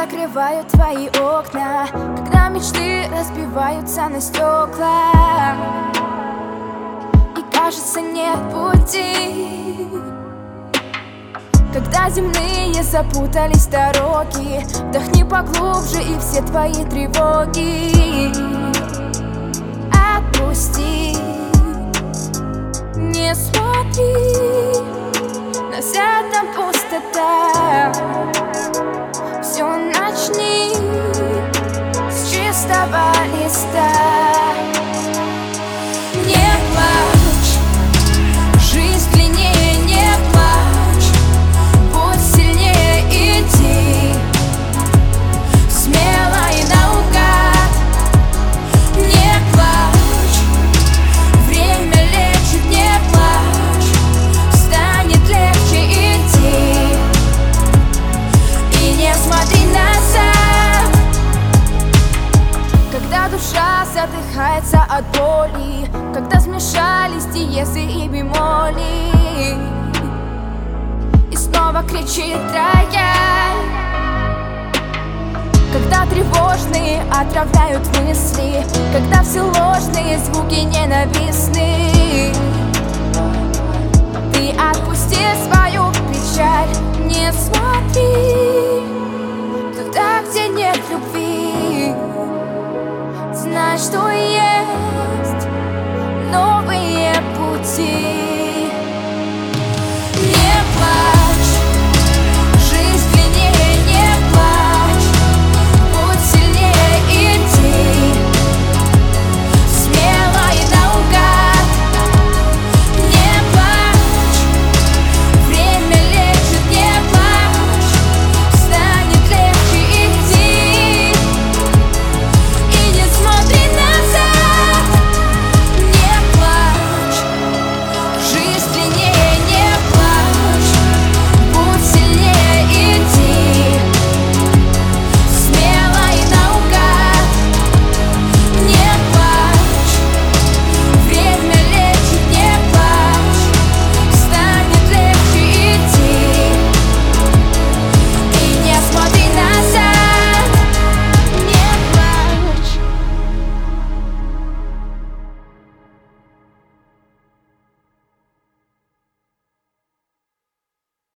закрываю твои окна, когда мечты разбиваются на стекла, и кажется нет пути. Когда земные запутались дороги, вдохни поглубже и все твои тревоги отпусти. Не смотри, на вся там пустота. Все начни с чистого листа. Не плачь, жизнь длиннее, не плачь. Будь сильнее, иди смело и наугад. Не плачь, время лечит, не плачь. Станет легче, иди и не смотри назад. Когда душа задыхается от боли, когда смешались диезы и бемоли, и снова кричит рояль. Когда тревожные отравляют мысли, когда все ложные звуки ненавистны,